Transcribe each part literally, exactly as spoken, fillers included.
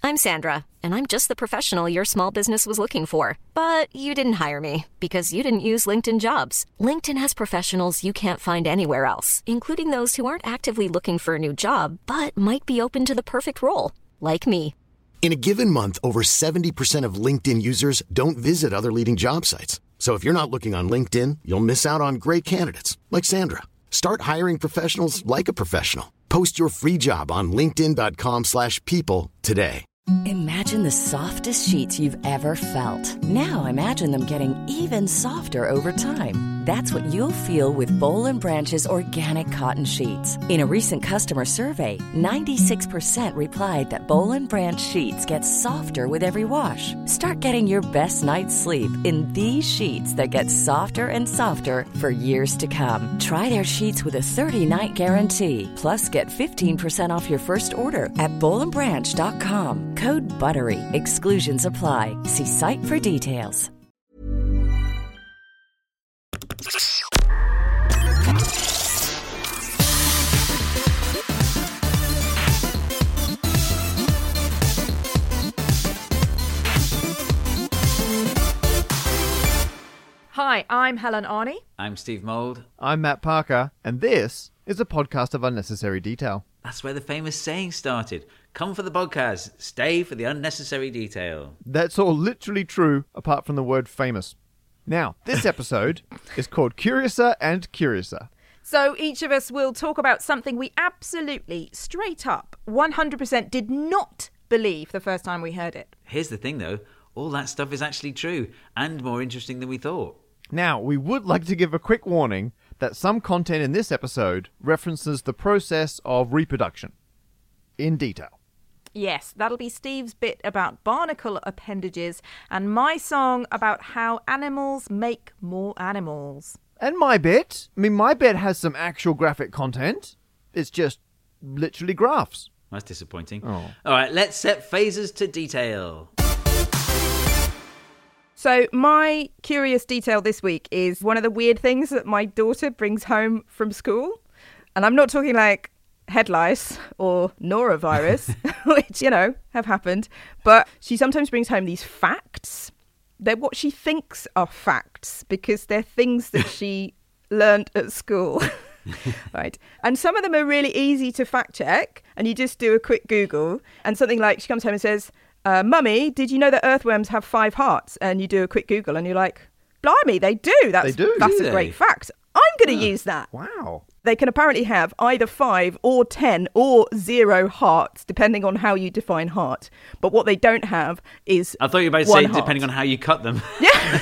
I'm Sandra, and I'm just the professional your small business was looking for. But you didn't hire me because you didn't use LinkedIn Jobs. LinkedIn has professionals you can't find anywhere else, including those who aren't actively looking for a new job, but might be open to the perfect role, like me. In a given month, over seventy percent of LinkedIn users don't visit other leading job sites. So if you're not looking on LinkedIn, you'll miss out on great candidates like Sandra. Start hiring professionals like a professional. Post your free job on linkedin dot com slash people today. Imagine the softest sheets you've ever felt. Now imagine them getting even softer over time. That's what you'll feel with Boll and Branch's organic cotton sheets. In a recent customer survey, ninety-six percent replied that Boll and Branch sheets get softer with every wash. Start getting your best night's sleep in these sheets that get softer and softer for years to come. Try their sheets with a thirty-night guarantee. Plus, get fifteen percent off your first order at boll and branch dot com. Code BUTTERY. Exclusions apply. See site for details. Hi, I'm Helen Arney. I'm Steve Mould. I'm Matt Parker, and this is a podcast of unnecessary detail. That's where the famous saying started. Come for the podcast, stay for the unnecessary detail. That's all literally true, apart from the word famous. Now, this episode is called Curiouser and Curiouser. So each of us will talk about something we absolutely, straight up, one hundred percent did not believe the first time we heard it. Here's the thing, though. All that stuff is actually true and more interesting than we thought. Now, we would like to give a quick warning that some content in this episode references the process of reproduction in detail. Yes, that'll be Steve's bit about barnacle appendages and my song about how animals make more animals. And my bit, I mean, my bit has some actual graphic content. It's just literally graphs. That's disappointing. Oh. All right, let's set phases to detail. So my curious detail this week is one of the weird things that my daughter brings home from school. And I'm not talking like head lice or norovirus, which, you know, have happened. But she sometimes brings home these facts. They're what she thinks are facts because they're things that she learned at school. Right. And some of them are really easy to fact check. And you just do a quick Google. And something like she comes home and says, Uh, Mummy, did you know that earthworms have five hearts? And you do a quick Google and you're like, blimey, they do. That's, they do. That's do a they? great fact. I'm going to Oh. use that. Wow. They can apparently have either five or ten or zero hearts, depending on how you define heart. But what they don't have is I thought you were about to one say heart. depending on how you cut them. Yeah.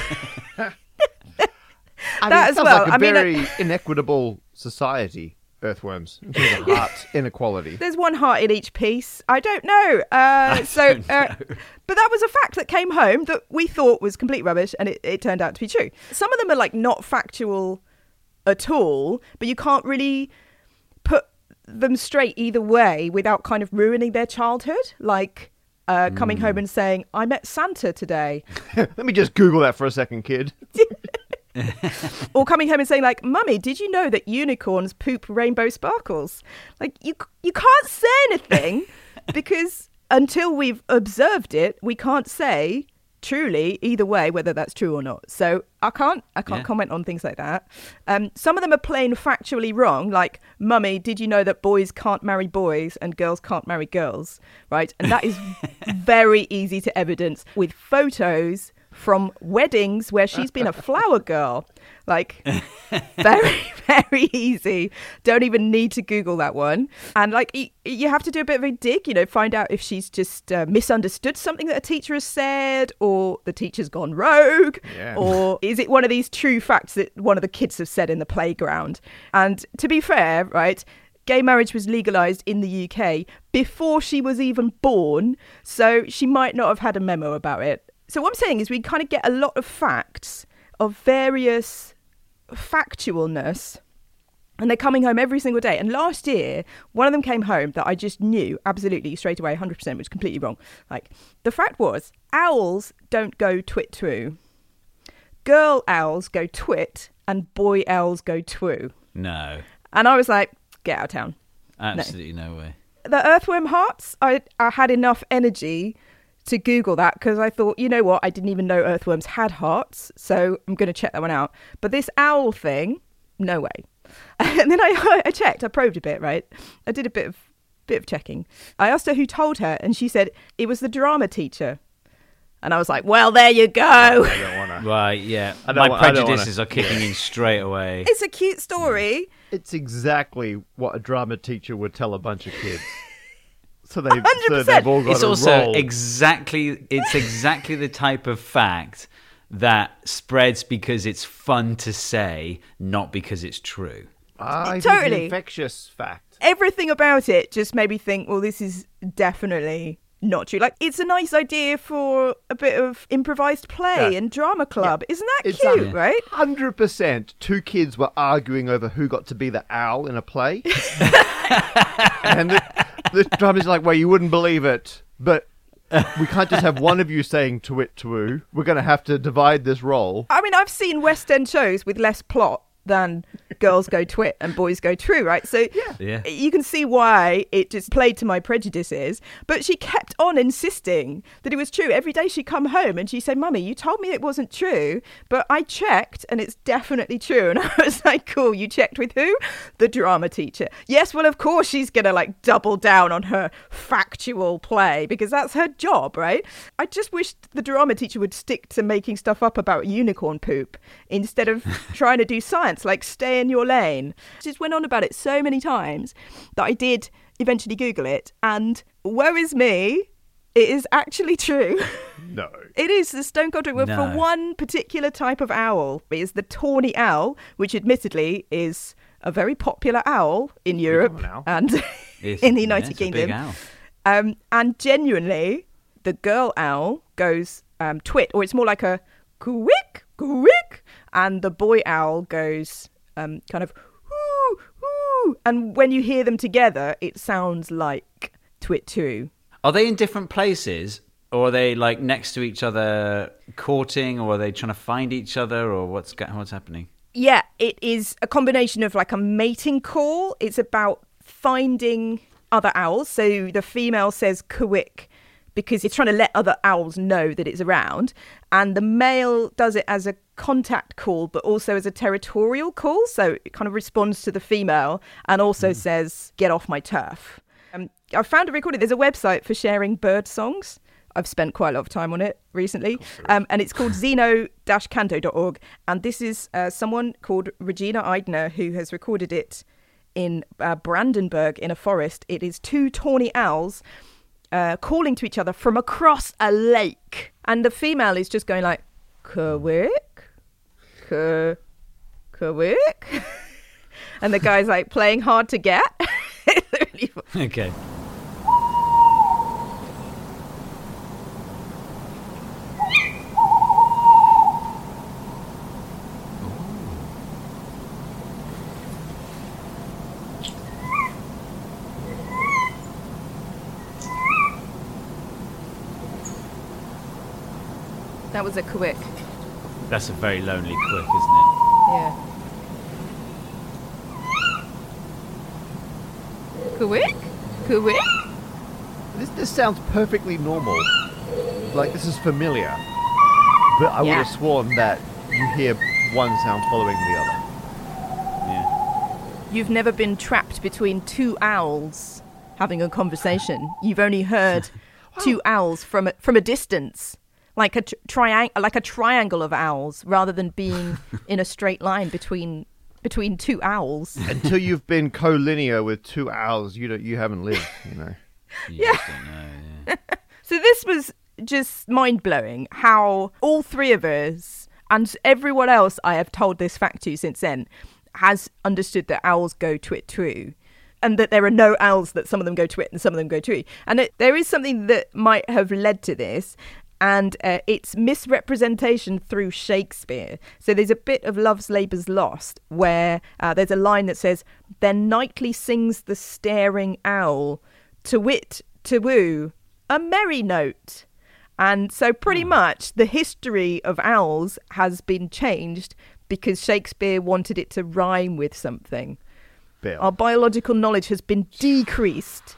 I That mean, it as sounds well. like a I mean, very inequitable society, earthworms, in terms of heart inequality. There's one heart in each piece. I don't know. Uh, I so, don't uh, know. But that was a fact that came home that we thought was complete rubbish, and it, it turned out to be true. Some of them are like not factual at all, but you can't really put them straight either way without kind of ruining their childhood. Like uh, coming Mm. home and saying, "I met Santa today," Let me just Google that for a second, kid. or coming home and saying, like, "Mummy, did you know that unicorns poop rainbow sparkles?" Like you, you can't say anything because until we've observed it, we can't say truly either way whether that's true or not. So I can't, I can't Yeah. comment on things like that. Um, some of them are plain factually wrong, like, "Mummy, did you know that boys can't marry boys and girls can't marry girls?" Right, and that is very easy to evidence with photos from weddings where she's been a flower girl. Like, very, very easy. Don't even need to Google that one. And like, y- you have to do a bit of a dig, you know, find out if she's just uh, misunderstood something that a teacher has said, or the teacher's gone rogue, Yeah. or is it one of these true facts that one of the kids have said in the playground? And to be fair, right, gay marriage was legalised in the U K before she was even born, so she might not have had a memo about it. So what I'm saying is we kind of get a lot of facts of various factualness, and they're coming home every single day. And last year, one of them came home that I just knew absolutely straight away, one hundred percent, which is completely wrong. Like, the fact was, owls don't go twit-twoo. Girl owls go twit, and boy owls go twoo. No, And I was like, get out of town. absolutely no, way. the earthworm hearts, I, I had enough energy to Google that because I thought, you know what, I didn't even know earthworms had hearts, so I'm going to check that one out. But this owl thing, no way. And then I, I checked, I probed a bit, right? I did a bit of bit of checking. I asked her who told her, and she said it was the drama teacher. And I was like, well, there you go. I don't want to. Right, yeah. I don't My wa- I don't prejudices wanna- are kicking in straight away. It's a cute story. It's exactly what a drama teacher would tell a bunch of kids. So they've, one hundred so percent. they've all got It's a also role. exactly it's exactly the type of fact that spreads because it's fun to say, not because it's true. Ah, it is Totally. an infectious fact. Everything about it just made me think, well, this is definitely not true. Like, it's a nice idea for a bit of improvised play Yeah. and drama club. Isn't that It's cute, um, right? one hundred percent two kids were arguing over who got to be the owl in a play. And the, the drama's like, well, you wouldn't believe it, but we can't just have one of you saying twit twoo. We're going to have to divide this role. I mean, I've seen West End shows with less plot than girls go twit and boys go true, right? So Yeah. you can see why it just played to my prejudices. But she kept on insisting that it was true. Every day she'd come home and she'd say, Mummy, you told me it wasn't true, but I checked and it's definitely true. And I was like, cool, you checked with who? The drama teacher. Yes, well, of course she's going to like double down on her factual play because that's her job, right? I just wish the drama teacher would stick to making stuff up about unicorn poop instead of trying to do science. Like, stay in your lane. She just went on about it so many times that I did eventually Google it, and woe is me, it is actually true. No. It is the stone cold truth. Well, No. for one particular type of owl, it is the tawny owl, which admittedly is a very popular owl in Europe common owl. and It's- in the yeah, United it's a big Kingdom. owl. Um, and genuinely, the girl owl goes um, twit, or it's more like a quick, quick, and the boy owl goes um, kind of whoo, whoo. And when you hear them together, it sounds like twit too. Are they in different places, or are they like next to each other courting, or are they trying to find each other, or what's go- what's happening? Yeah, it is a combination of like a mating call. It's about finding other owls. So the female says quick because it's trying to let other owls know that it's around. And the male does it as a contact call, but also as a territorial call. So it kind of responds to the female and also mm. says, get off my turf. Um, I found a recording. There's a website for sharing bird songs. I've spent quite a lot of time on it recently. Um, and it's called xeno dash canto dot org. And this is uh, someone called Regina Eidner who has recorded it in uh, Brandenburg in a forest. It is two tawny owls uh, calling to each other from across a lake. And the female is just going like, quick, quick. And the guy's like playing hard to get. It's really fun. Okay. That was a quick. That's a very lonely quick, isn't it? Yeah. Quick? Quick? This this sounds perfectly normal. Like, this is familiar. But I would Yeah. have sworn that you hear one sound following the other. Yeah. You've never been trapped between two owls having a conversation. You've only heard two owls from a, from a distance, like a tr- triang- like a triangle of owls, rather than being in a straight line between between two owls. Until you've been collinear with two owls, you don't, you haven't lived, you know. You just don't know, yeah. So this was just mind-blowing how all three of us and everyone else I have told this fact to since then has understood that owls go twit true, and that there are no owls that some of them go twit and some of them go true. And it, there is something that might have led to this, and uh, it's misrepresentation through Shakespeare. So there's a bit of Love's Labour's Lost where uh, there's a line that says, "Then nightly sings the staring owl, to wit, to woo, a merry note." And so pretty much the history of owls has been changed because Shakespeare wanted it to rhyme with something. Bill. Our biological knowledge has been decreased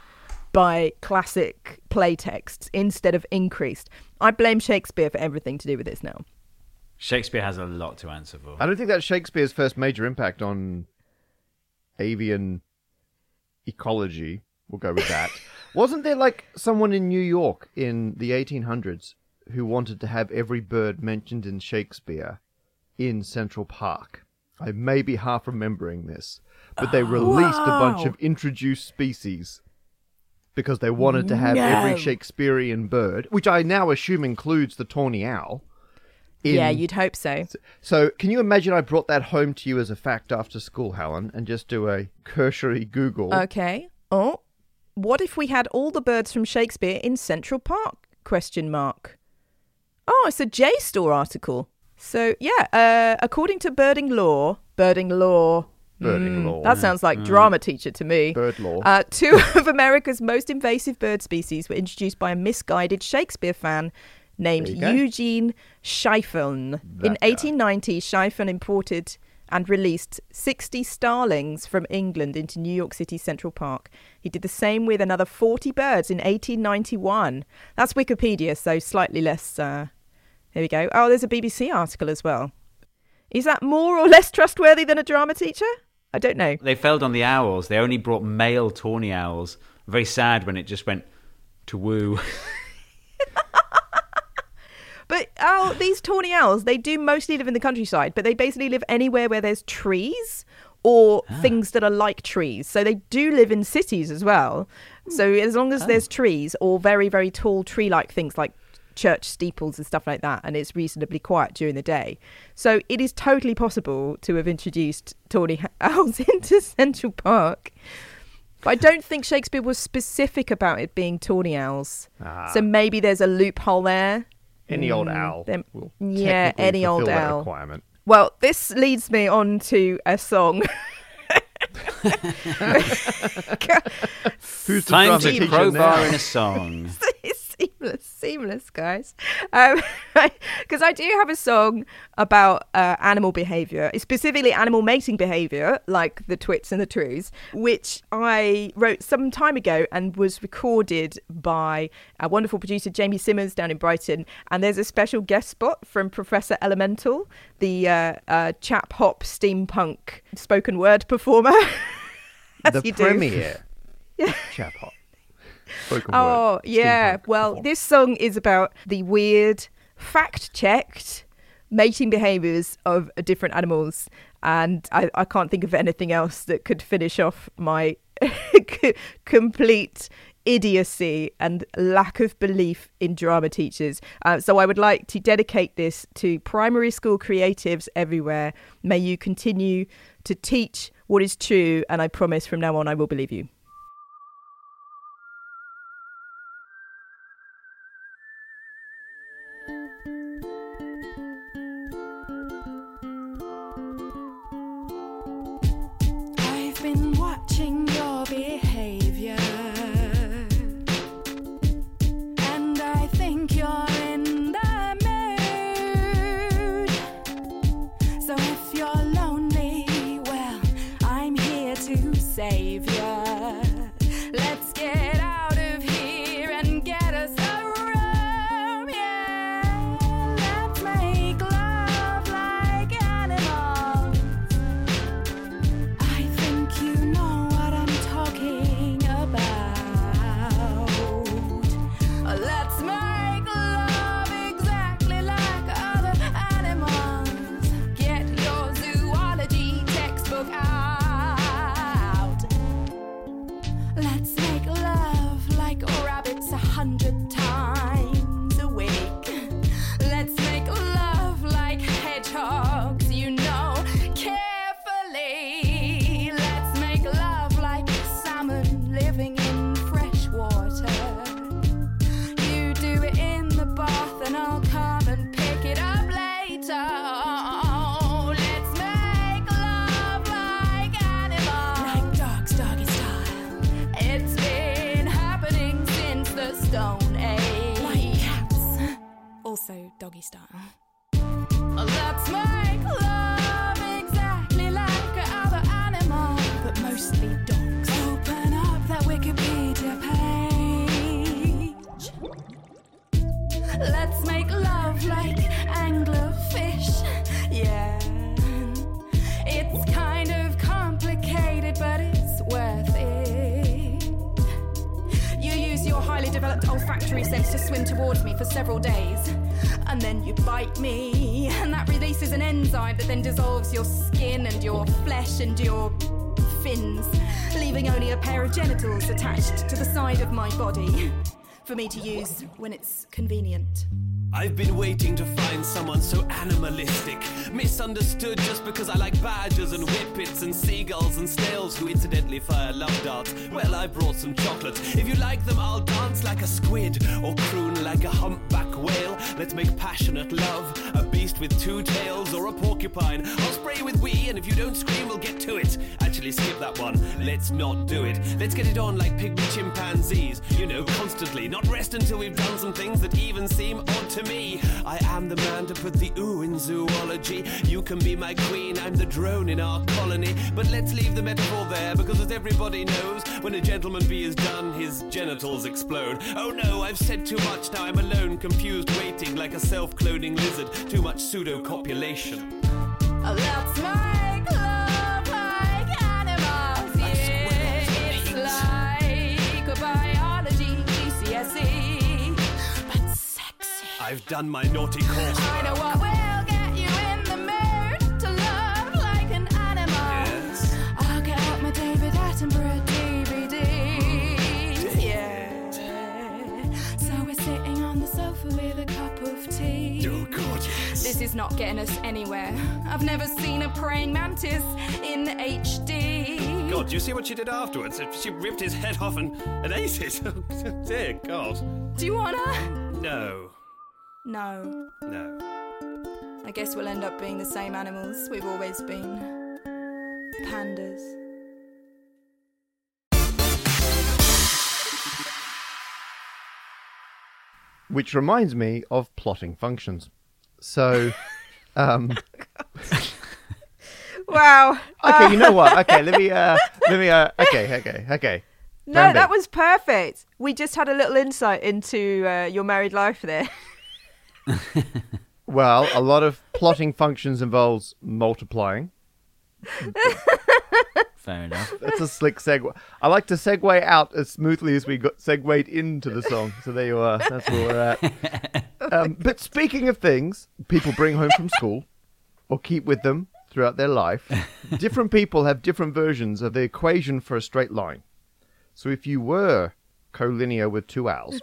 by classic play texts instead of increased. I blame Shakespeare for everything to do with this now. Shakespeare has a lot to answer for. I don't think that's Shakespeare's first major impact on avian ecology. We'll go with that. Wasn't there like someone in New York in the eighteen hundreds who wanted to have every bird mentioned in Shakespeare in Central Park? I may be half remembering this, but they released wow. a bunch of introduced species because they wanted to have no. every Shakespearean bird, which I now assume includes the tawny owl. In... Yeah, you'd hope so. So can you imagine I brought that home to you as a fact after school, Helen, and just do a cursory Google? Okay. Oh, what if we had all the birds from Shakespeare in Central Park? Question mark. Oh, it's a JSTOR article. So, yeah, uh, according to Birding Law, Birding Law, Birding mm, Law. that sounds like drama teacher to me. Bird law. Uh, two of America's most invasive bird species were introduced by a misguided Shakespeare fan named Eugene Schieffeln. In guy. eighteen ninety, Schieffeln imported and released sixty starlings from England into New York City Central Park. He did the same with another forty birds in eighteen ninety-one. That's Wikipedia, so slightly less... Uh, There we go. Oh, there's a B B C article as well. Is that more or less trustworthy than a drama teacher? I don't know. They failed on the owls. They only brought male tawny owls. Very sad when it just went to woo. But oh, these tawny owls, they do mostly live in the countryside, but they basically live anywhere where there's trees or ah. things that are like trees. So they do live in cities as well. So as long as oh. there's trees or very, very tall tree-like things like church steeples and stuff like that, and it's reasonably quiet during the day. So it is totally possible to have introduced tawny owls into Central Park. But I don't think Shakespeare was specific about it being tawny owls. Ah. So maybe there's a loophole there. Any old owl. Then, will yeah, any old that owl. Requirement. Well, this leads me on to a song. Who's the Time drama to teacher crowbar now? in a song. Seamless, seamless, guys. Um, because I do have a song about uh, animal behaviour, specifically animal mating behaviour, like the twits and the trews, which I wrote some time ago and was recorded by our wonderful producer Jamie Simmons down in Brighton. And there's a special guest spot from Professor Elemental, the uh, uh, chap hop steampunk spoken word performer. The premiere chap hop. Spoken oh, word, yeah. Well, perform. this song is about the weird, fact-checked mating behaviours of different animals. And I, I can't think of anything else that could finish off my complete idiocy and lack of belief in drama teachers. Uh, so I would like to dedicate this to primary school creatives everywhere. May you continue to teach what is true, and I promise from now on I will believe you. Doggy style. Let's make love exactly like other animals, but mostly dogs. Open up that Wikipedia page. Let's make love like anglerfish. Yeah. It's kind of complicated, but it's worth it. You use your highly developed olfactory sense to swim towards me for several days. And then you bite me, and that releases an enzyme that then dissolves your skin and your flesh and your fins, leaving only a pair of genitals attached to the side of my body for me to use when it's convenient. I've been waiting to find someone so animalistic, misunderstood just because I like badgers and whippets and seagulls and snails who incidentally fire love darts. Well, I brought some chocolate. If you like them, I'll dance like a squid or croon like a humpback whale. Let's make passionate love, a beast with two tails or a porcupine. I'll spray you with wee, and if you don't scream, we'll get to it. Actually, skip that one. Let's not do it. Let's get it on like pygmy chimpanzees. You know, constantly. Not rest until we've done some things that even seem odd to me. I am the man to put the ooh in zoology. You can be my queen, I'm the drone in our colony. But let's leave the metaphor there, because as everybody knows, when a gentleman bee is done, his genitals explode. Oh no, I've said too much, now I'm alone, confused, waiting like a self-cloning lizard. Too much pseudo-copulation. Let's make love like animals, yeah. It's like biology, G C S E, but sexy. I've done my naughty course. I know what will get you in the mood to love like an animal. Yes. I'll get out my David Attenborough D V Ds. Yeah. So we're sitting on the sofa with a cup of tea. Oh God, yes. This is not getting us anywhere. I've never seen a praying mantis in H D. God, do you see what she did afterwards? She ripped his head off and, and ate it. Dear God. Do you wanna? No. No. No. I guess we'll end up being the same animals we've always been. Pandas. Which reminds me of plotting functions. So, um, Wow. okay, you know what? Okay, let me, uh, let me, uh, okay, okay, okay. No, Rambo. that was perfect. We just had a little insight into uh, your married life there. Well, a lot of plotting functions involves multiplying. Fair enough. That's a slick segue. I like to segue out as smoothly as we got segued into the song. So there you are. That's where we're at. Um, but speaking of things people bring home from school or keep with them throughout their life, different people have different versions of the equation for a straight line. So if you were collinear with two owls,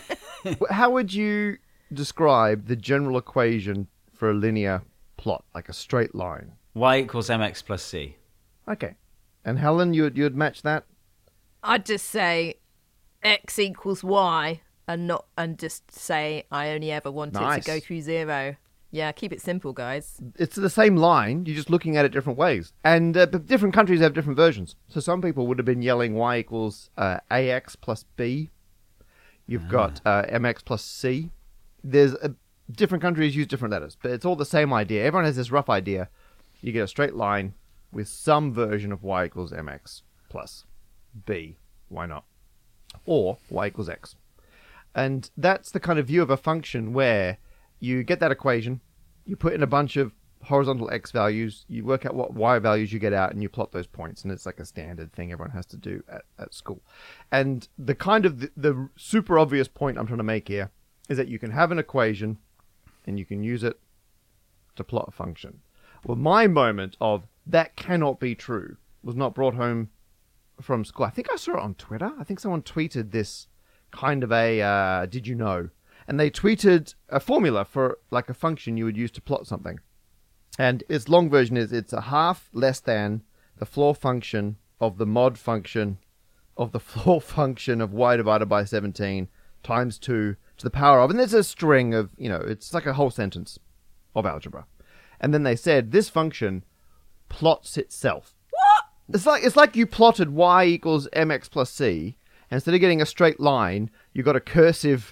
how would you describe the general equation for a linear plot, like a straight line? Y equals mx plus c. Okay. And Helen, you'd, you'd match that? I'd just say x equals y and not and just say I only ever wanted Nice. to go through zero. Yeah, keep it simple, guys. It's the same line, you're just looking at it different ways. And uh, but different countries have different versions. So some people would have been yelling y equals uh, ax plus b. You've got uh, mx plus c. There's uh, different countries use different letters, but it's all the same idea. Everyone has this rough idea. You get a straight line with some version of y equals mx plus b. Why not? Or y equals x. And that's the kind of view of a function where you get that equation, you put in a bunch of horizontal x values, you work out what y values you get out, and you plot those points. And it's like a standard thing everyone has to do at, at school. And the kind of the, the super obvious point I'm trying to make here is that you can have an equation and you can use it to plot a function. Well, my moment of that cannot be true was not brought home from school. I think I saw it on Twitter. I think someone tweeted this kind of a, uh, did you know? And they tweeted a formula for like a function you would use to plot something. And its long version is it's a half less than the floor function of the mod function of the floor function of y divided by seventeen times two to the power of, and there's a string of, you know, it's like a whole sentence of algebra. And then they said this function plots itself. What? It's like it's like you plotted y equals mx plus c, and instead of getting a straight line, you got a cursive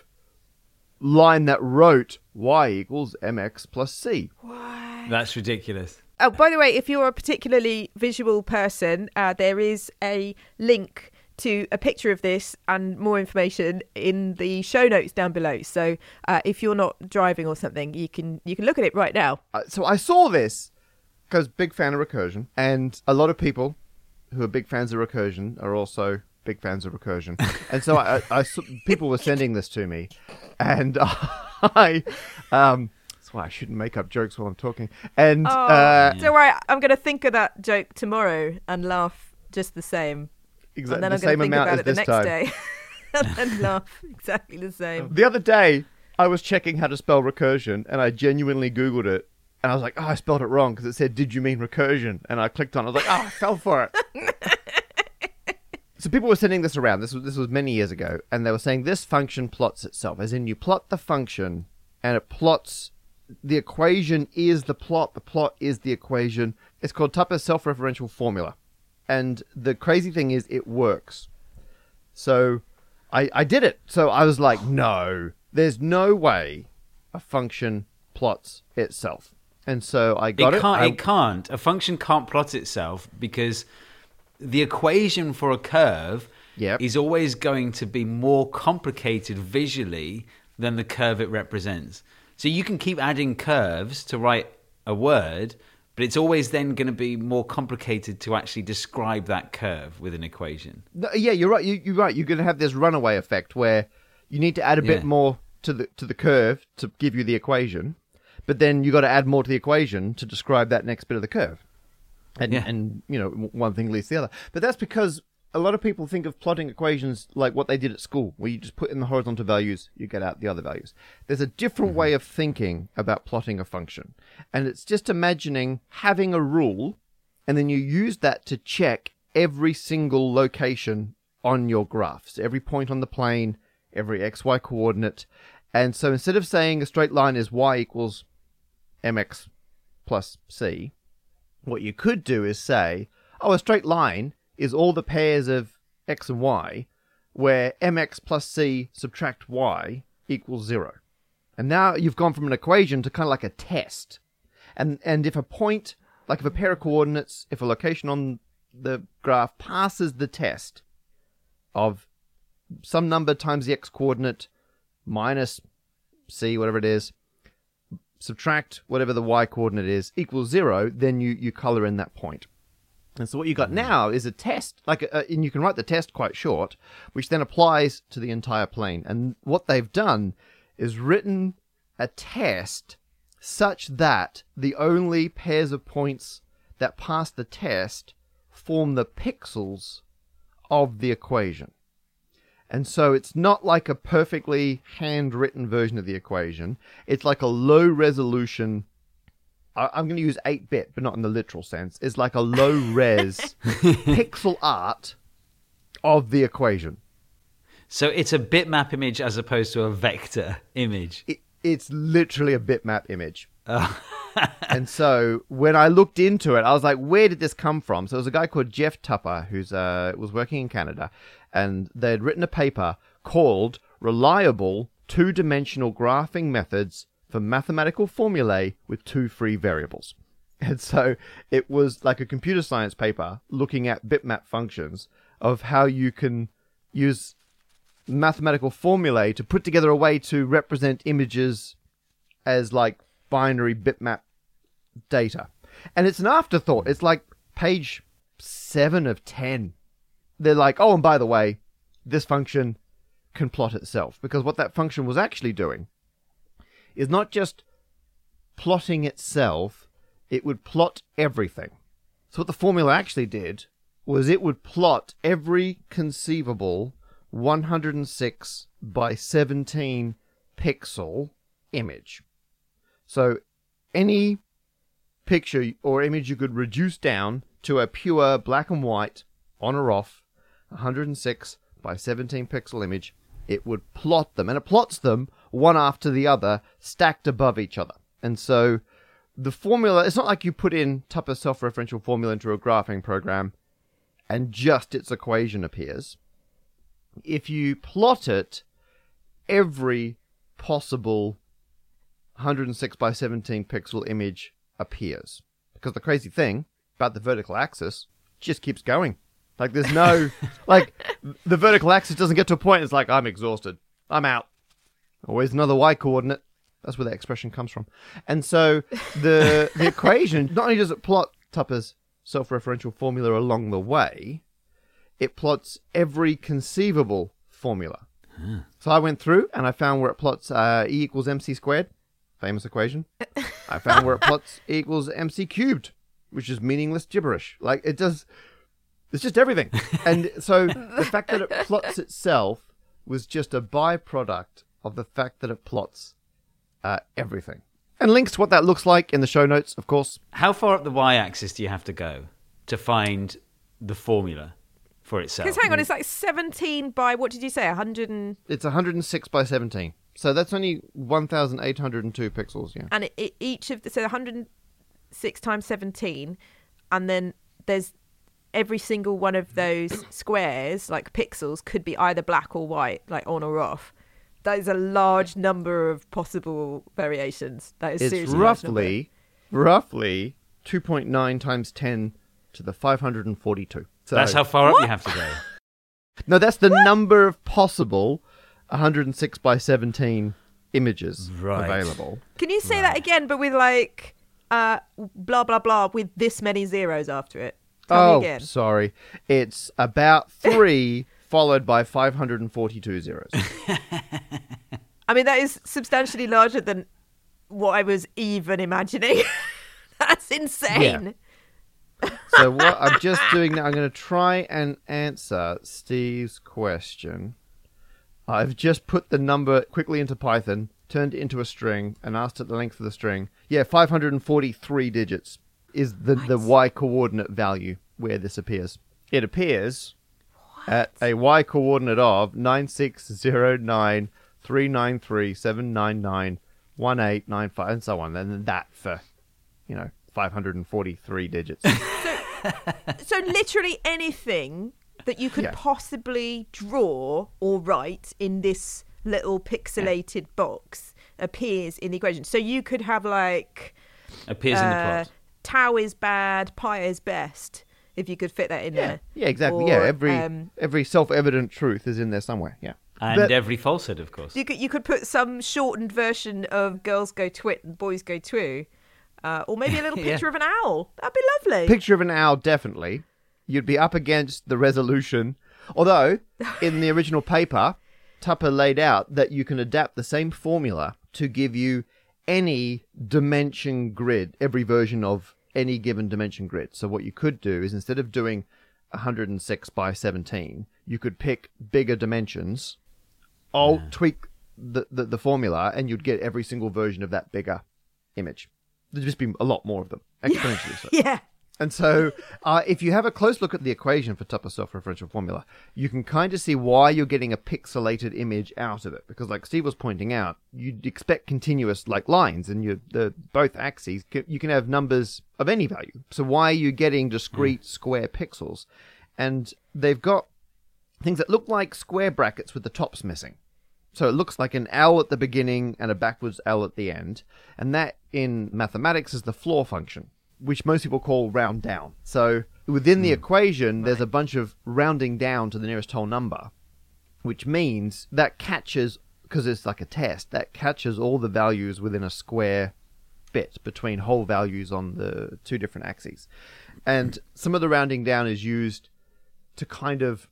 line that wrote y equals mx plus c. That's ridiculous. Oh, by the way, if you're a particularly visual person, uh, there is a link to a picture of this and more information in the show notes down below. So uh, if you're not driving or something, you can you can look at it right now. Uh, so I saw this because big fan of recursion, and a lot of people who are big fans of recursion are also big fans of recursion. And so I, I, I people were sending this to me, and I um that's why I shouldn't make up jokes while I'm talking. And oh, uh, don't worry, I'm going to think of that joke tomorrow and laugh just the same. Exactly And then the I'm going same to think amount about as it the this next time. day and then laugh exactly the same. The other day, I was checking how to spell recursion, and I genuinely Googled it, and I was like, oh, I spelled it wrong, because it said, did you mean recursion? And I clicked on it, I was like, oh, I fell for it. So people were sending this around, this was, this was many years ago, and they were saying this function plots itself, as in you plot the function, and it plots, the equation is the plot, the plot is the equation. It's called Tupper's self-referential formula. And the crazy thing is, it works. So I, I did it. So I was like, no, there's no way a function plots itself. And so I got it. it. Can't, I, it can't. A function can't plot itself because the equation for a curve Yep. is always going to be more complicated visually than the curve it represents. So you can keep adding curves to write a word, but it's always then going to be more complicated to actually describe that curve with an equation. No, yeah, you're right. You, you're right. You're going to have this runaway effect where you need to add a bit Yeah. more to the to the curve to give you the equation, but then you got to add more to the equation to describe that next bit of the curve. And Yeah. and you know, one thing leads to the other. But that's because a lot of people think of plotting equations like what they did at school, where you just put in the horizontal values, you get out the other values. There's a different Mm-hmm. way of thinking about plotting a function. And it's just imagining having a rule, and then you use that to check every single location on your graphs, every point on the plane, every xy coordinate. And so instead of saying a straight line is y equals mx plus c, what you could do is say, oh, a straight line is all the pairs of x and y, where mx plus c subtract y equals zero. And now you've gone from an equation to kind of like a test. And and if a point, like if a pair of coordinates, if a location on the graph passes the test of some number times the x coordinate minus c, whatever it is, subtract whatever the y coordinate is, equals zero, then you, you color in that point. And so what you got now is a test, like, a, and you can write the test quite short, which then applies to the entire plane. And what they've done is written a test such that the only pairs of points that pass the test form the pixels of the equation. And so it's not like a perfectly handwritten version of the equation. It's like a low resolution. I'm going to use eight bit, but not in the literal sense. It's like a low-res pixel art of the equation. So it's a bitmap image as opposed to a vector image. It, it's literally a bitmap image. Oh. And so when I looked into it, I was like, where did this come from? So there was a guy called Jeff Tupper who's uh, was working in Canada, and they had written a paper called Reliable Two-Dimensional Graphing Methods for Mathematical Formulae with Two Free Variables. And so it was like a computer science paper looking at bitmap functions of how you can use mathematical formulae to put together a way to represent images as like binary bitmap data. And it's an afterthought. It's like page seven of ten. They're like, oh, and by the way, this function can plot itself. Because what that function was actually doing is not just plotting itself, it would plot everything. So what the formula actually did was it would plot every conceivable one hundred six by seventeen pixel image. So any picture or image you could reduce down to a pure black and white on or off one hundred six by seventeen pixel image, it would plot them. And it plots them one after the other, stacked above each other. And so the formula, it's not like you put in Tupper's self-referential formula into a graphing program and just its equation appears. If you plot it, every possible one hundred six by seventeen pixel image appears. Because the crazy thing about the vertical axis just keeps going. Like, there's no... like, the vertical axis doesn't get to a point, it's like, I'm exhausted. I'm out. Always another y coordinate. That's where that expression comes from. And so the the equation, not only does it plot Tupper's self-referential formula along the way, it plots every conceivable formula. Huh. So I went through and I found where it plots uh, E equals mc squared, famous equation. I found where it plots E equals mc cubed, which is meaningless gibberish. Like, it does... It's just everything. And so the fact that it plots itself was just a byproduct of the fact that it plots uh, everything. And links to what that looks like in the show notes, of course. How far up the y-axis do you have to go to find the formula for itself? Because hang on, it's like seventeen by, what did you say, one hundred and... It's one hundred six by seventeen. So that's only one thousand eight hundred two pixels, yeah. And it, it, each of the... So one hundred six times seventeen, and then there's... every single one of those squares, like pixels, could be either black or white, like on or off. That is a large number of possible variations. That is it's seriously large number. roughly, roughly two point nine times ten to the five hundred forty-two. So, that's how far what? up you have to go. No, that's the what? number of possible one hundred six by seventeen images right. available. Can you say right. that again, but with like uh, blah, blah, blah, with this many zeros after it? Tell oh, me again. sorry. It's about three followed by five hundred forty-two zeros. I mean, that is substantially larger than what I was even imagining. That's insane. Yeah. So what I'm just doing now, I'm going to try and answer Steve's question. I've just put the number quickly into Python, turned it into a string, and asked it the length of the string. Yeah, five hundred forty-three digits is the, the y-coordinate value where this appears. It appears what? at a y-coordinate of nine six zero nine three nine three seven nine nine one eight nine five, and so on. And then that for, you know, five hundred forty-three digits. So, so literally anything that you could yeah. possibly draw or write in this little pixelated yeah. box appears in the equation. So you could have like... Appears uh, in the plot. Tau is bad, pi is best, if you could fit that in yeah. there. Yeah, exactly. Or, yeah, every um, every self-evident truth is in there somewhere. Yeah, and but, every falsehood, of course. You could you could put some shortened version of girls go twit and boys go twoo, uh, or maybe a little picture yeah. of an owl. That'd be lovely. Picture of an owl, definitely. You'd be up against the resolution. Although, in the original paper, Tupper laid out that you can adapt the same formula to give you any dimension grid, every version of any given dimension grid. So what you could do is, instead of doing one hundred six by seventeen, you could pick bigger dimensions, alt yeah. tweak the, the, the formula, and you'd get every single version of that bigger image. There'd just be a lot more of them, exponentially so. Yeah. And so, uh, if you have a close look at the equation for Tupper's self-referential formula, you can kind of see why you're getting a pixelated image out of it. Because, like Steve was pointing out, you'd expect continuous, like, lines, and you the both axes, you can have numbers of any value. So why are you getting discrete mm. square pixels? And they've got things that look like square brackets with the tops missing. So it looks like an L at the beginning and a backwards L at the end. And that, in mathematics, is the floor function, which most people call round down. So within the mm. equation, there's a bunch of rounding down to the nearest whole number, which means that catches, because it's like a test, that catches all the values within a square bit between whole values on the two different axes. And some of the rounding down is used to kind of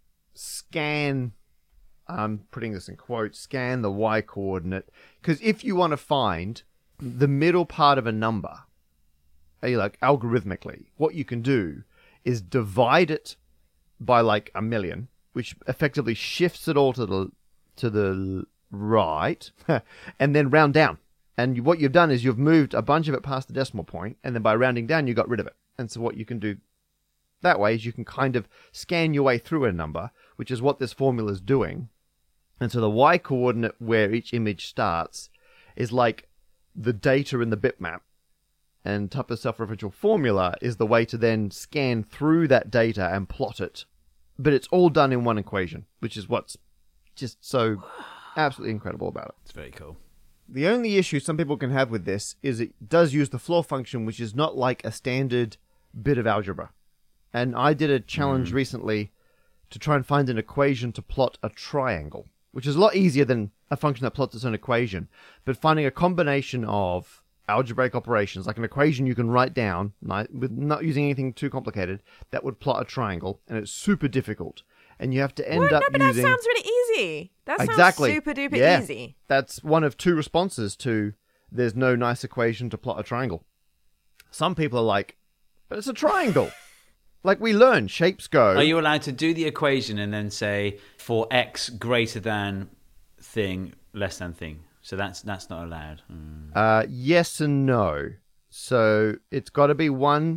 scan, I'm putting this in quotes, scan the y-coordinate. Because if you want to find the middle part of a number, like algorithmically, what you can do is divide it by like a million, which effectively shifts it all to the to the right, and then round down. And what you've done is you've moved a bunch of it past the decimal point, and then by rounding down, you got rid of it. And so what you can do that way is you can kind of scan your way through a number, which is what this formula is doing. And so the y-coordinate where each image starts is like the data in the bitmap. And Tupper's self-referential formula is the way to then scan through that data and plot it. But it's all done in one equation, which is what's just so absolutely incredible about it. It's very cool. The only issue some people can have with this is it does use the floor function, which is not like a standard bit of algebra. And I did a challenge mm. recently to try and find an equation to plot a triangle, which is a lot easier than a function that plots its own equation. But finding a combination of algebraic operations, like an equation you can write down, with not using anything too complicated, that would plot a triangle, and it's super difficult. And you have to end well, up no, but using... that sounds really easy. That sounds exactly. super duper yeah. easy. That's one of two responses to there's no nice equation to plot a triangle. Some people are like, but it's a triangle. Like we learn, shapes go. Are you allowed to do the equation and then say for x greater than thing, less than thing? So that's that's not allowed. Mm. Uh, yes and no. So it's got to be one,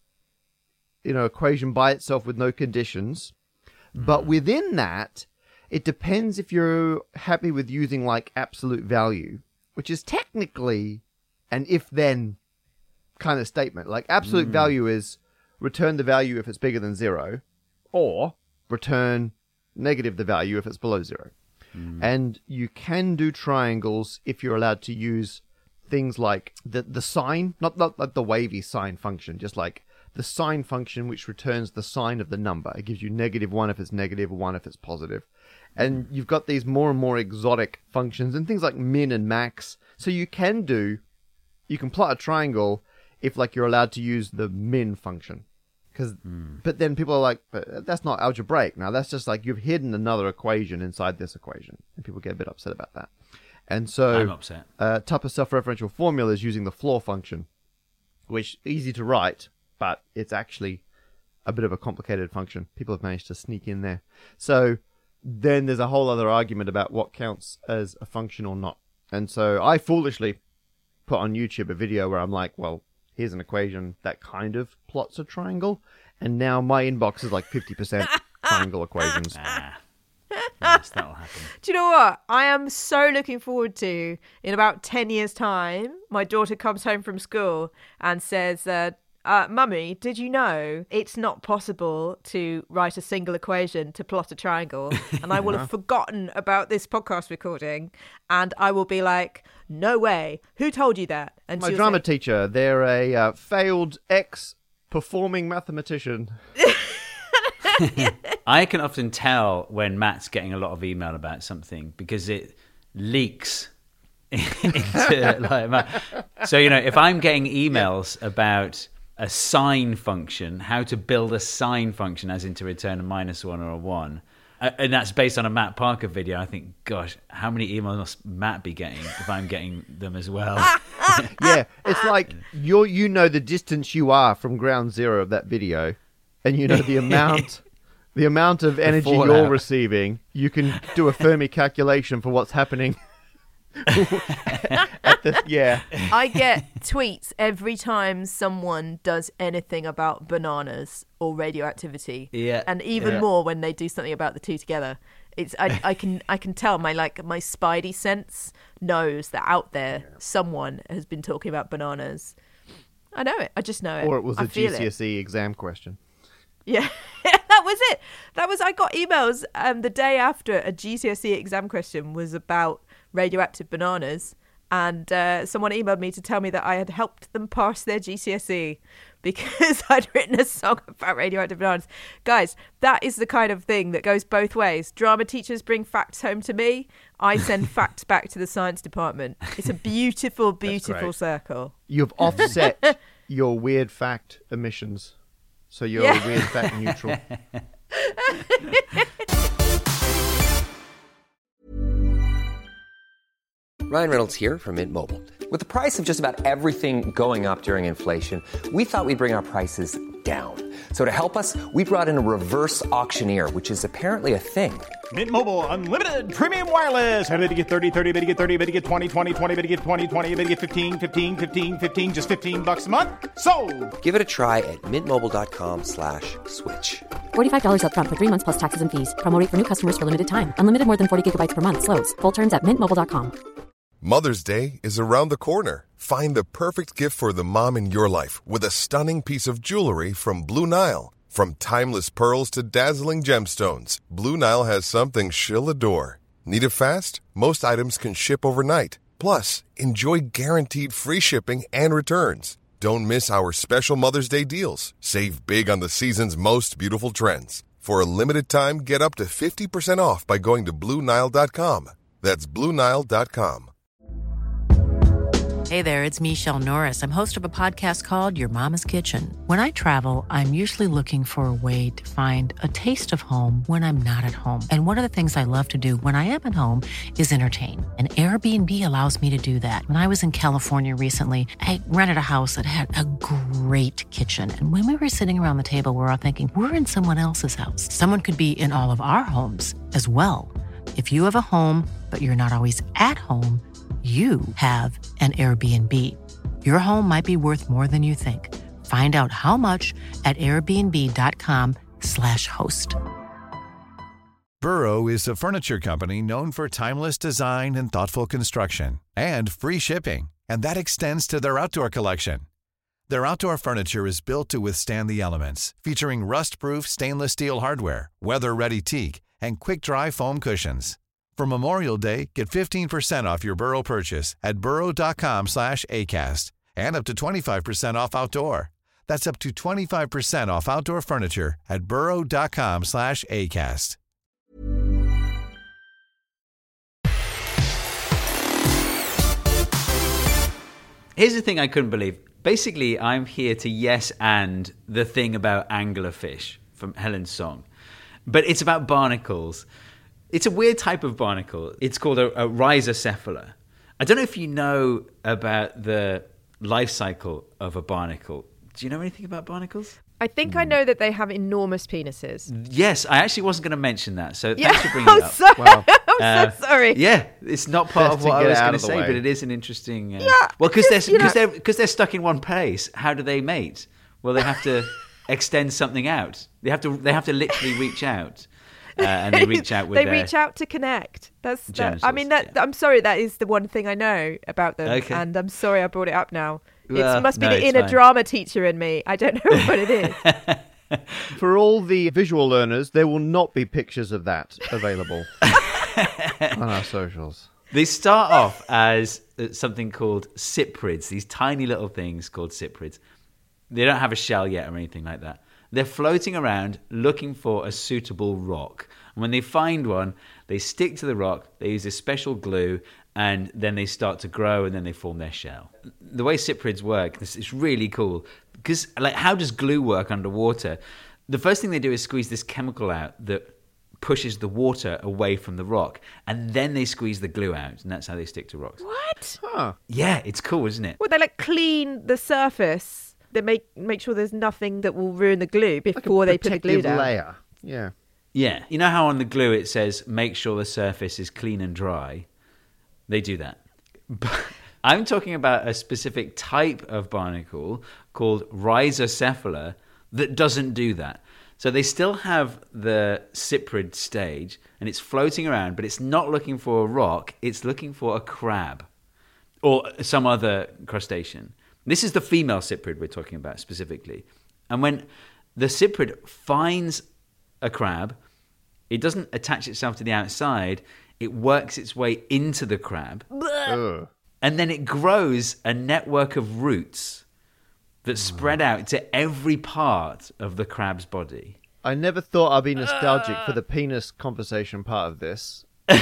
you know, equation by itself with no conditions. Mm. But within that, it depends if you're happy with using like absolute value, which is technically an if-then kind of statement. Like absolute mm. value is return the value if it's bigger than zero, or return negative the value if it's below zero. Mm. And you can do triangles if you're allowed to use things like the the sine, not, not like the wavy sine function, just like the sine function, which returns the sign of the number. It gives you negative one if it's negative, one if it's positive. And you've got these more and more exotic functions and things like min and max. So you can do, you can plot a triangle if like you're allowed to use the min function. Cause, mm. But then people are like, but that's not algebraic. Now that's just like you've hidden another equation inside this equation. And people get a bit upset about that. And so I'm upset. Uh, type of self-referential formula is using the floor function, which is easy to write, but it's actually a bit of a complicated function. People have managed to sneak in there. So then there's a whole other argument about what counts as a function or not. And so I foolishly put on YouTube a video where I'm like, well, here's an equation that kind of plots a triangle. And now my inbox is like fifty percent triangle equations. Ah. Yes, that'll happen. Do you know what? I am so looking forward to, in about ten years' time, my daughter comes home from school and says, uh, uh, Mummy, did you know it's not possible to write a single equation to plot a triangle? And I will have forgotten about this podcast recording, and I will be like, no way. Who told you that? And my she'll drama say, teacher, they're a uh, failed ex-performing mathematician. I can often tell when Matt's getting a lot of email about something because it leaks into like my... So, you know, if I'm getting emails about a sine function, how to build a sine function as in to return a minus one or a one, and that's based on a Matt Parker video, I think, gosh, how many emails must Matt be getting if I'm getting them as well? Yeah, it's like you're, you know the distance you are from ground zero of that video, and you know the amount... The amount of energy you're receiving, you can do a Fermi calculation for what's happening. At the, yeah. I get tweets every time someone does anything about bananas or radioactivity. Yeah. And even yeah. more when they do something about the two together. It's I, I can I can tell my like my spidey sense knows that out there someone has been talking about bananas. I know it. I just know it. Or it was I a feel G C S E it. exam question. Yeah, that was it. That was, I got emails um, the day after a G C S E exam question was about radioactive bananas. And uh, someone emailed me to tell me that I had helped them pass their G C S E because I'd written a song about radioactive bananas. Guys, that is the kind of thing that goes both ways. Drama teachers bring facts home to me. I send facts back to the science department. It's a beautiful, beautiful circle. You've offset your weird fact emissions. So you're yeah. a weird fact neutral. Ryan Reynolds here from Mint Mobile. With the price of just about everything going up during inflation, we thought we'd bring our prices down. So to help us, we brought in a reverse auctioneer, which is apparently a thing. Mint Mobile Unlimited Premium Wireless. How to get thirty, thirty, how to get thirty, how to get twenty, twenty, twenty, how to get twenty, twenty, how to get fifteen, fifteen, fifteen, fifteen, just fifteen bucks a month? Sold! Give it a try at mintmobile.com slash switch. forty-five dollars up front for three months plus taxes and fees. Promo rate for new customers for limited time. Unlimited more than forty gigabytes per month. Slows full terms at mint mobile dot com. Mother's Day is around the corner. Find the perfect gift for the mom in your life with a stunning piece of jewelry from Blue Nile. From timeless pearls to dazzling gemstones, Blue Nile has something she'll adore. Need it fast? Most items can ship overnight. Plus, enjoy guaranteed free shipping and returns. Don't miss our special Mother's Day deals. Save big on the season's most beautiful trends. For a limited time, get up to fifty percent off by going to Blue Nile dot com. That's Blue Nile dot com. Hey there, it's Michelle Norris. I'm host of a podcast called Your Mama's Kitchen. When I travel, I'm usually looking for a way to find a taste of home when I'm not at home. And one of the things I love to do when I am at home is entertain. And Airbnb allows me to do that. When I was in California recently, I rented a house that had a great kitchen. And when we were sitting around the table, we were all thinking, we're in someone else's house. Someone could be in all of our homes as well. If you have a home, but you're not always at home, you have an Airbnb. Your home might be worth more than you think. Find out how much at airbnb.com slash host. Burrow is a furniture company known for timeless design and thoughtful construction and free shipping, and that extends to their outdoor collection. Their outdoor furniture is built to withstand the elements, featuring rust-proof stainless steel hardware, weather-ready teak, and quick-dry foam cushions. For Memorial Day, get fifteen percent off your Burrow purchase at burrow.com slash ACAST and up to twenty-five percent off outdoor. That's up to twenty-five percent off outdoor furniture at burrow.com slash ACAST. Here's the thing I couldn't believe. Basically, I'm here to yes and the thing about anglerfish from Helen's song. But it's about barnacles. It's a weird type of barnacle. It's called a, a rhizocephala. I don't know if you know about the life cycle of a barnacle. Do you know anything about barnacles? I think I know that they have enormous penises. Yes, I actually wasn't going to mention that. So Yeah, thanks for bringing I'm it up. sorry. Wow. I'm so sorry. Yeah, it's not part Best of to what I get was out going to of the say, way. but it is an interesting. Uh, Yeah, well, because just, they're you because know- they're because they're stuck in one place. How do they mate? Well, they have to extend something out. They have to. They have to literally reach out. Uh, and they reach out with they their reach out to connect. That's that, I genitals, mean that I'm sorry, that is the one thing I know about them. Okay. And I'm sorry I brought it up now. Well, it must be no, the it's inner fine. drama teacher in me. I don't know what it is. For all the visual learners, there will not be pictures of that available on our socials. They start off as uh, something called cyprids, these tiny little things called cyprids. They don't have a shell yet or anything like that. They're floating around looking for a suitable rock. And when they find one, they stick to the rock, they use a special glue, and then they start to grow and then they form their shell. The way cyprids work, this is really cool. Because, like, how does glue work underwater? The first thing they do is squeeze this chemical out that pushes the water away from the rock, and then they squeeze the glue out, and that's how they stick to rocks. What? Huh. Yeah, it's cool, isn't it? Well, they like clean the surface. They make make sure there's nothing that will ruin the glue before Like a they put the glue protective down. layer. Yeah. Yeah. You know how on the glue it says, make sure the surface is clean and dry? They do that. But I'm talking about a specific type of barnacle called rhizocephala that doesn't do that. So they still have the cyprid stage, and it's floating around, but it's not looking for a rock. It's looking for a crab or some other crustacean. This is the female cyprid we're talking about specifically. And when the cyprid finds a crab, it doesn't attach itself to the outside. It works its way into the crab. Ugh. And then it grows a network of roots that spread out to every part of the crab's body. I never thought I'd be nostalgic for the penis conversation part of this. But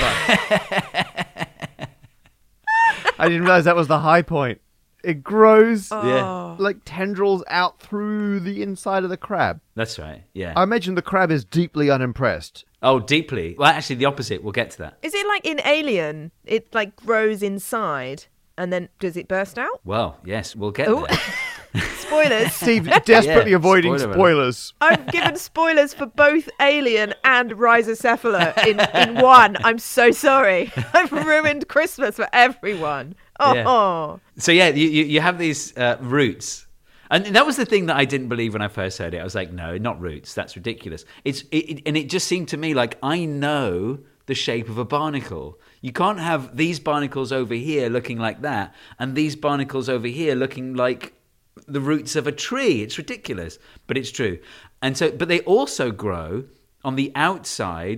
I didn't realize that was the high point. It grows Yeah. like tendrils out through the inside of the crab. That's right, yeah. I imagine the crab is deeply unimpressed. Oh, deeply. Well, actually, the opposite. We'll get to that. Is it like in Alien? It like grows inside and then does it burst out? Well, yes, we'll get Oh. there. Stspoilers. Steve desperately Yeah, avoiding spoiler alert. spoilers. I've given spoilers for both Alien and Rhizocephala in, in one. I'm so sorry. I've ruined Christmas for everyone. Oh. Yeah. So, yeah, you, you, you have these uh, roots. And that was the thing that I didn't believe when I first heard it. I was like, no, not roots. That's ridiculous. It's it, it, And it just seemed to me like I know the shape of a barnacle. You can't have these barnacles over here looking like that and these barnacles over here looking like the roots of a tree. It's ridiculous, but it's true. And so, but they also grow on the outside.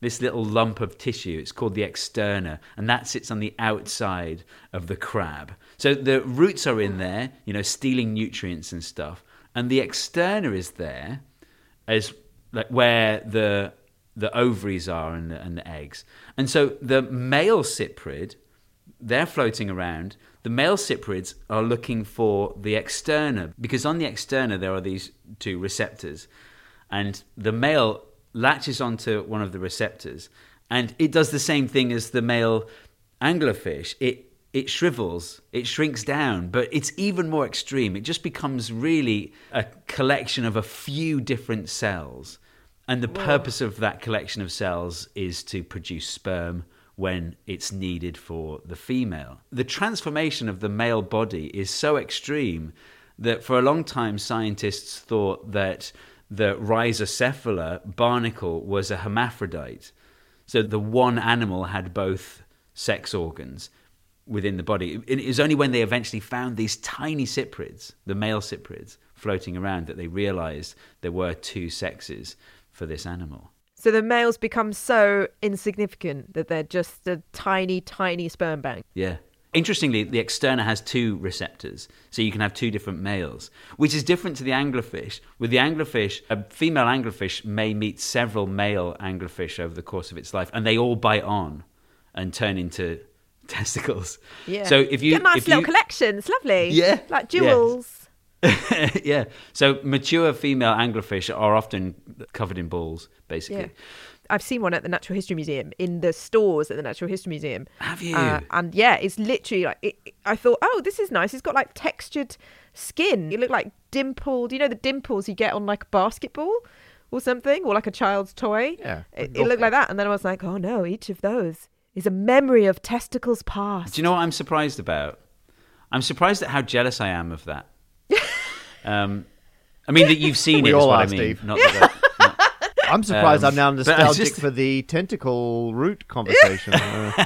this little lump of tissue. It's called the externa, and that sits on the outside of the crab. So the roots are in there, you know, stealing nutrients and stuff, and the externa is there as like where the the ovaries are and the, and the eggs. And so the male cyprid, they're floating around. The male cyprids are looking for the externa, because on the externa there are these two receptors, and the male latches onto one of the receptors, and it does the same thing as the male anglerfish. It it shrivels, it shrinks down, but it's even more extreme. It just becomes really a collection of a few different cells. And the Whoa. purpose of that collection of cells is to produce sperm when it's needed for the female. The transformation of the male body is so extreme that for a long time scientists thought that the Rhizocephala barnacle was a hermaphrodite. So the one animal had both sex organs within the body. It was only when they eventually found these tiny cyprids, the male cyprids, floating around, that they realized there were two sexes for this animal. So the males become so insignificant that they're just a tiny, tiny sperm bank. Yeah. Interestingly, the externa has two receptors, so you can have two different males, which is different to the anglerfish. With the anglerfish, a female anglerfish may meet several male anglerfish over the course of its life, and they all bite on and turn into testicles. Yeah. So if you get nice if little you, collections, lovely. Yeah. Like jewels. Yeah. yeah. So mature female anglerfish are often covered in balls, basically. Yeah. I've seen one at the Natural History Museum, in the stores at the Natural History Museum. Have you? Uh, and yeah, it's literally like, it, I thought, oh, this is nice. It's got like textured skin. It looked like dimpled, you know, the dimples you get on like a basketball or something, or like a child's toy. Yeah. It, it looked like that. And then I was like, oh no, each of those is a memory of testicles past. Do you know what I'm surprised about? I'm surprised at how jealous I am of that. um, I mean, that you've seen we it, all is what are, I mean. Steve. Not that I, I'm surprised Um, I'm now but I nostalgic just- for the tentacle root conversation. Uh,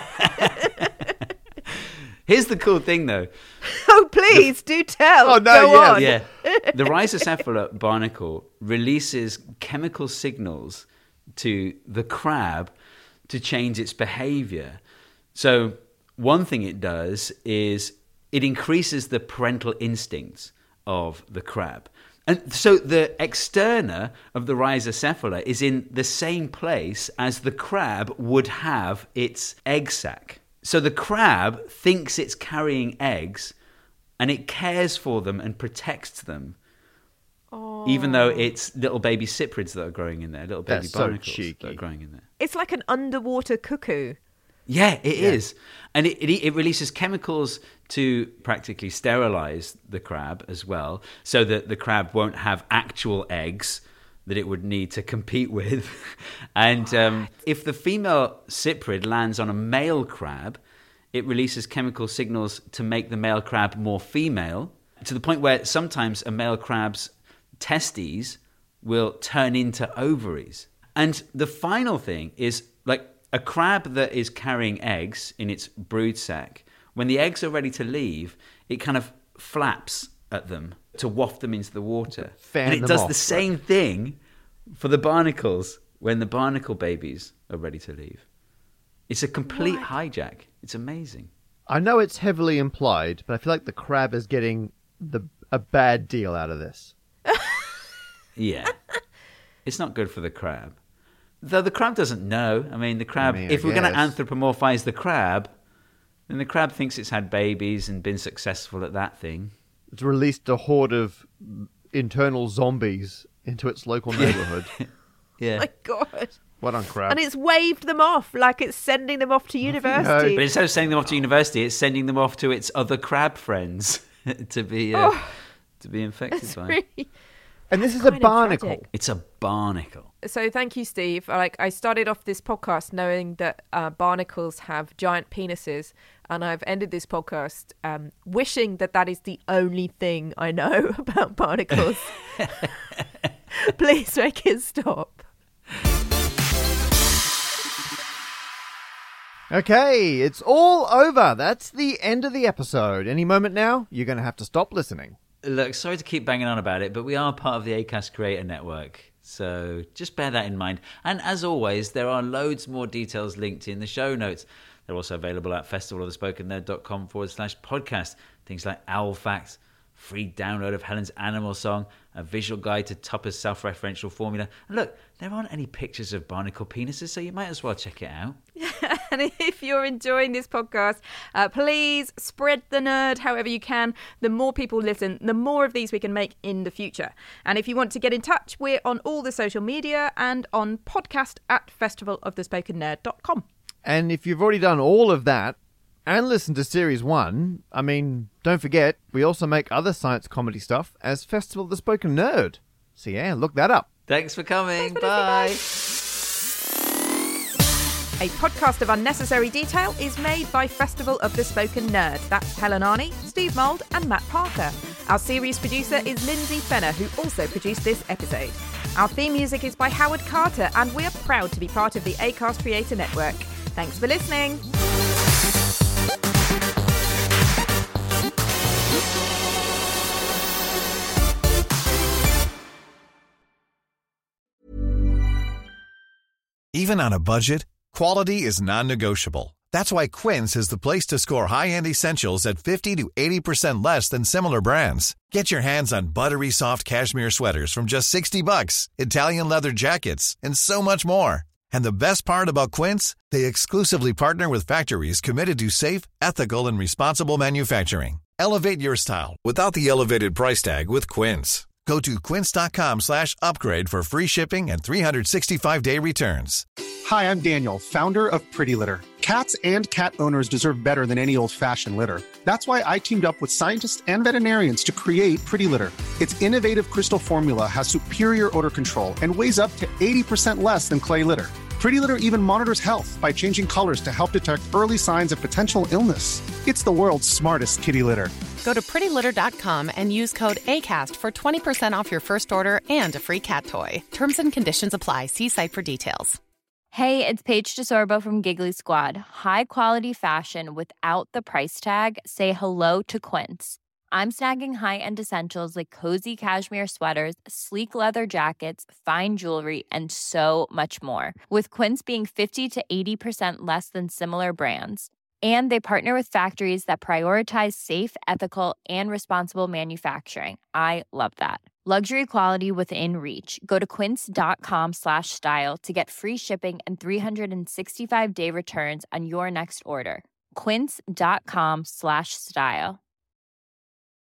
Here's the cool thing, though. Oh, please, do tell. Oh, no, Go yeah. on. Yeah, the Rhizocephala barnacle releases chemical signals to the crab to change its behavior. So one thing it does is it increases the parental instincts of the crab. And so the externa of the Rhizocephala is in the same place as the crab would have its egg sac. So the crab thinks it's carrying eggs, and it cares for them and protects them, Oh. even though it's little baby cyprids that are growing in there, little baby That's so barnacles cheeky. that are growing in there. It's like an underwater cuckoo. Yeah, it is. And it, it, it releases chemicals to practically sterilize the crab as well, so that the crab won't have actual eggs that it would need to compete with. And um, if the female cyprid lands on a male crab, it releases chemical signals to make the male crab more female, to the point where sometimes a male crab's testes will turn into ovaries. And the final thing is, like, a crab that is carrying eggs in its brood sac, when the eggs are ready to leave, it kind of flaps at them to waft them into the water. Fan and it them does off, the same thing for the barnacles when the barnacle babies are ready to leave. It's a complete What? hijack. It's amazing. I know it's heavily implied, but I feel like the crab is getting the a bad deal out of this. Yeah. It's not good for the crab. Though the crab doesn't know. I mean, the crab, I mean, I if we're going to guess. anthropomorphize the crab, then the crab thinks it's had babies and been successful at that thing. It's released a horde of internal zombies into its local neighborhood. Yeah. My God. What on crab? And it's waved them off like it's sending them off to university. But instead of sending them off to university, it's sending them off to its other crab friends to be uh, Oh. to be infected It's by. really... and this is a kind of barnacle. tragic. It's a barnacle. So thank you, Steve. Like, I started off this podcast knowing that uh, barnacles have giant penises, and I've ended this podcast um, wishing that that is the only thing I know about barnacles. Please make it stop. Okay, it's all over. That's the end of the episode. Any moment now, you're going to have to stop listening. Look, sorry to keep banging on about it, but we are part of the Acast Creator Network. So just bear that in mind. And as always, there are loads more details linked in the show notes. They're also available at festivalofthespokennerd.com forward slash podcast. Things like owl facts, free download of Helen's animal song, a visual guide to Tupper's self-referential formula. And look, there aren't any pictures of barnacle penises, so you might as well check it out. And if you're enjoying this podcast, uh, please spread the nerd however you can. The more people listen, the more of these we can make in the future. And if you want to get in touch, we're on all the social media and on podcast at festival of the spoken nerd dot com. And if you've already done all of that and listened to Series one, I mean, don't forget, we also make other science comedy stuff as Festival of the Spoken Nerd. So yeah, look that up. Thanks for coming. Thanks for Bye. Listening, A podcast of unnecessary detail is made by Festival of the Spoken Nerd. That's Helen Arney, Steve Mould and Matt Parker. Our series producer is Lindsay Fenner, who also produced this episode. Our theme music is by Howard Carter, and we're proud to be part of the Acast Creator Network. Thanks for listening. Even on a budget, quality is non-negotiable. That's why Quince is the place to score high-end essentials at fifty to eighty percent less than similar brands. Get your hands on buttery soft cashmere sweaters from just sixty bucks, Italian leather jackets, and so much more. And the best part about Quince, they exclusively partner with factories committed to safe, ethical, and responsible manufacturing. Elevate your style without the elevated price tag with Quince. Go to quince.com slash upgrade for free shipping and three sixty-five day returns. Hi, I'm Daniel, founder of Pretty Litter. Cats and cat owners deserve better than any old-fashioned litter. That's why I teamed up with scientists and veterinarians to create Pretty Litter. Its innovative crystal formula has superior odor control and weighs up to eighty percent less than clay litter. Pretty Litter even monitors health by changing colors to help detect early signs of potential illness. It's the world's smartest kitty litter. Go to pretty litter dot com and use code ACAST for twenty percent off your first order and a free cat toy. Terms and conditions apply. See site for details. Hey, it's Paige DeSorbo from Giggly Squad. High quality fashion without the price tag. Say hello to Quince. I'm snagging high-end essentials like cozy cashmere sweaters, sleek leather jackets, fine jewelry, and so much more. With Quince being fifty to eighty percent less than similar brands. And they partner with factories that prioritize safe, ethical, and responsible manufacturing. I love that. Luxury quality within reach. Go to quince.com slash style to get free shipping and three sixty-five day returns on your next order. Quince.com slash style.